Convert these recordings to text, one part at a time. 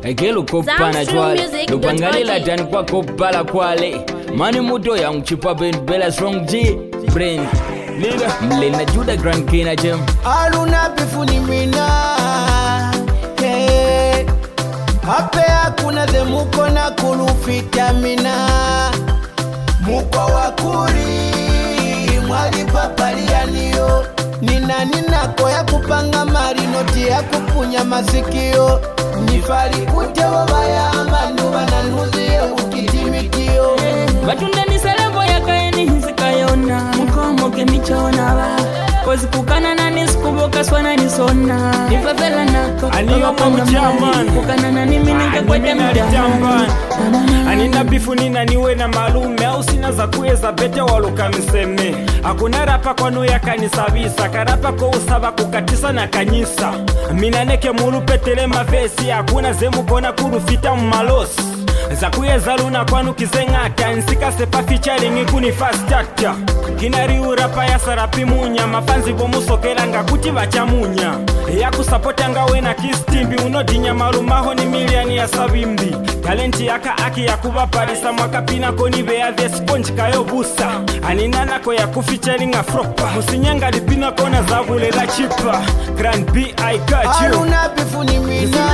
Ekelu kopana chwale lupangalila tani kwa kopala kwale mani muto ya mchipa ben bela strong G brain Nina mlena juda grand kina jem Aluna bifuni mina hey. Hape hakuna ze muko na kulufitamina Muko wakuri mwali papalianiyo Nina koya kupanga marinoti ya kupunya masikio Nifari kute wabaya amandu wananuzie ukitimikio Batunda ni salabo ya kaeni hizikayona Mkomoke michona wa Kozi kukana na nisikuboka swana nisona Nifafela nako Aniyo mjaman Kukana na niminika kwa jamban Anina bifu nina niwe na malume au sina za kueza bete waluka mseme Hakuna rapa kwa nuya kanisabisa Karapa kwa usaba kukatisa na kanyisa Minaneke mulu petele mavesi Hakuna zemu kona kurufita mmalosi Zakuye luna kwanu kizengata Nsika sepa featuring kuni fast tata Kinari urapa ya sarapi munya Mafanzi bomusokela nga kuti bacha munya Ya kusapota nga wena kistimbi Unodinya malumaho ni miliani ya sabimbi Talenti yaka aki ya kuba parisa Mwaka pina koni bea the sponge kayo busa Aninana ko ya kufeaturing afropa Musinyanga lipina kona zavule la chipa Grand B I got you Aluna bifuni mina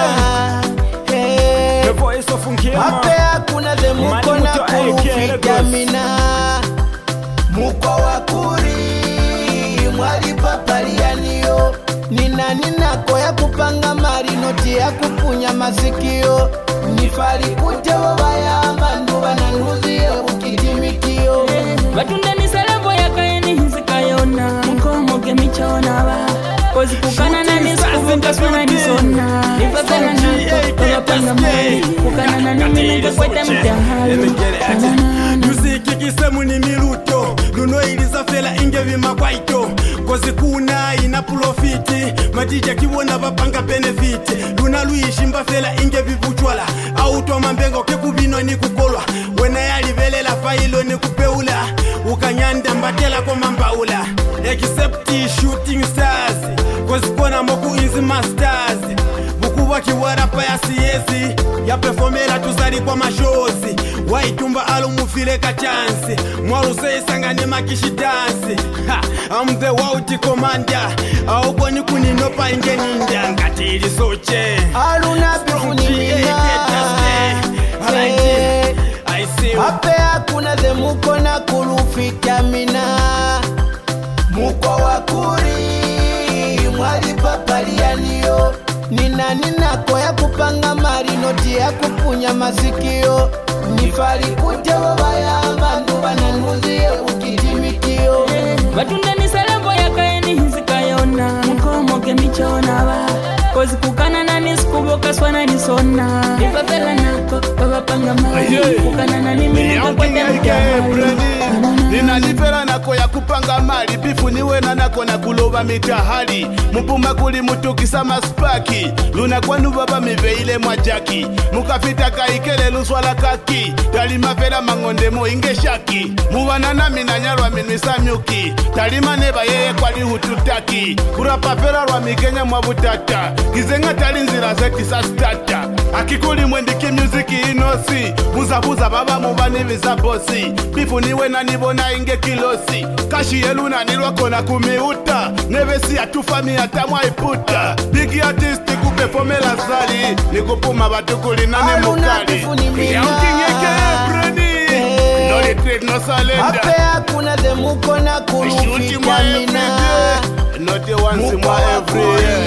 The voice of Nkema Hape hakuna ze muko na kulufitamina Muko wakuri mwali papalianiyo Nina koya kupanga marinoti ya kupunya masikio Nifari kute wabaya amandu wananuzie ukitimikio Batunda ni salabo ya kaeni hizikayona Mkomoke michona wa Kozi kukana na nisikuboka swana nisona Nifafela nako Wapanga mali Kukana na niminika kwa jamban Music kisemu ni miluto Luno iliza fela inge vima kwaito Kozi kuna ina profiti Majija kiwona wapanga benefiti Luna luishimba fela inge vivuchwala Auto mambengo kekubino ni kukolwa Wena yali vele la failo ni kupeula Ukanyanda mbatela kwa mambaula Except shooting stars Kozi kona moku inzi masters Bukuwa kiwarapa ya siyesi Ya performera tuzari kwa mashozi Waitumba alumufile kachansi Mwaruse isangane makishi dansi I'm the wauti commander Aukoni kuninopa inge ninja Ngatili soche Aluna bifuni mina Hape hakuna ze muko na kulufitamina Muko wakuri mwali papalianiyo Nina koya kupanga marinoti ya kupunya masikio Nifari kute wabaya amandu wananuzie ukitimikio Batunda ni salabo ya kaeni hizikayona Mkomoke michona wa Kozi kukana na nisikuboka swana nisona Nifafela nako Wapanga mali Kukana na niminika kwa jamban Ninalipera nako ya kupanga mali Bifu niwe na nako na kuloba mitahali Mupuma kuli mutukisa maspaki Luna kwanu baba miveile mwajaki Mukafita kaikele luswala kaki Talima fela mangonde mo inge shaki Muwana minanyarwa minwisa myuki Talima neba yeye kwa lihututaki Kurapa fela rwa mikenya mwabutata Kizenga talinzira zekisa stata Akikuli mwendiki muziki inosi Buza baba mubani visa bosi Bifu niwe na nibona inge kilosi Kashi yeluna nilwa kona kumiuta Nevesi atufami atamwa iputa Bigi artisti kupefomela zali Nikupuma batukuli nane mukali Yaukingeke bredi No retreat no surrender Hape hakuna ze muko na kulufitamina Not the once more every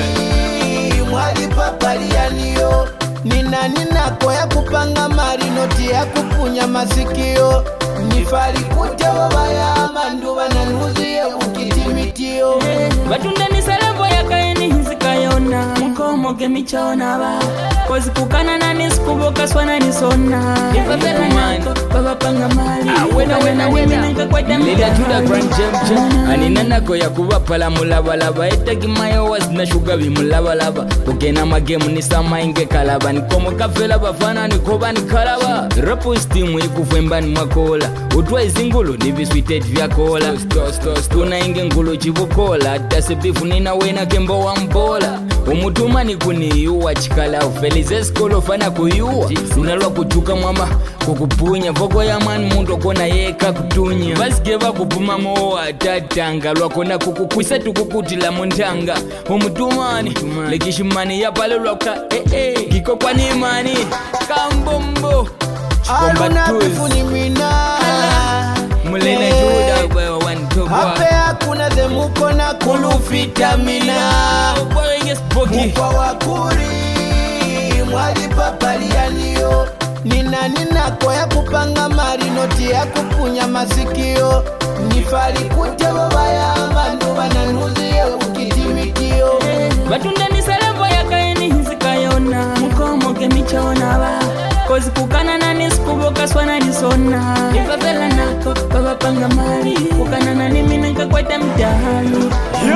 year Mwali papalianiyo Nina koya kupanga marinoti ya kupunya masikio Nifari kute wabaya amandu wananuzie ukitimikio Batunda ni salabo ya kaeni hizikayona Mkomoke michona wa Kozi kukana na nisikuboka swana nisona Nifafela nako Wapanga mali Kukana niminika kwa Nila juda jamban grand jam Aninana ko ya kuba pala mulabalaba Etaki mayo was na shuga bi mulabalaba Kukena magemu ni sama inge kalaba Nikomo kafela bafana nikoba ni kalaba Rapo stimu ikufemba ni makola Utwa izingulu ni bisweeted vya kola Tuna inge ngulu chibukola Tase bifu nina wena kembo wa mbola umutuma ni kuniyuwa chikala ufelize skolo fana kuyuwa unalwa kuchuka mwama kukupunya voko ya mani mundu kona yeka kutunya vasigeva kupuma mowa tatanga lwakona kukukwisa tukukutila muntanga umutumani lekishimani yapalelwaka kiko kwanimani kambombo Aruna bifuni mina mulene juda kwa wantokwa Hape hakuna zemuko na kulufitamina Mukwa wakuri mwali papalianiyo Nina kwa kupanga marinoti ya kupunya masikio Nifali kute baba ya amandu wananuzie ukitimikio Batunda ni salevo ya kaini hinzikayona Mukomo kemichona ba Kozi kukana na niskuboka swana nisona Ifafela nako baba panga mali Kukana na nimina nkakweta mtahali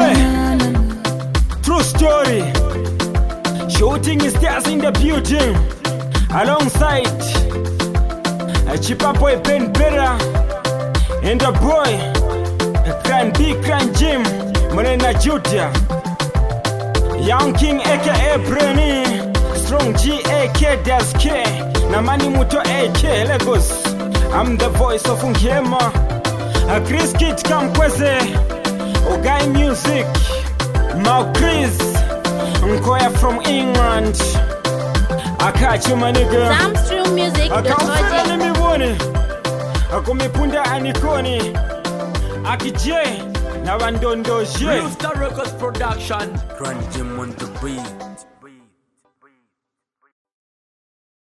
True story. Shooting stars in the building. Alongside Chipa Boy Ben Bera and the boy Cran B Cran Jim Morena Judia Young King aka Brenny Strong G AK Das K Namani Muto AK Lagos. I'm the voice of Ungema Chris Kid Kamkweze Ogai Music Mau Chris Nkoya from England I catch you my nigga Samstrummusic.org. Akamfela nimibone Akumipunda anikoni Akije na wandondo je Real Star Records Production. Run Jim on the beat.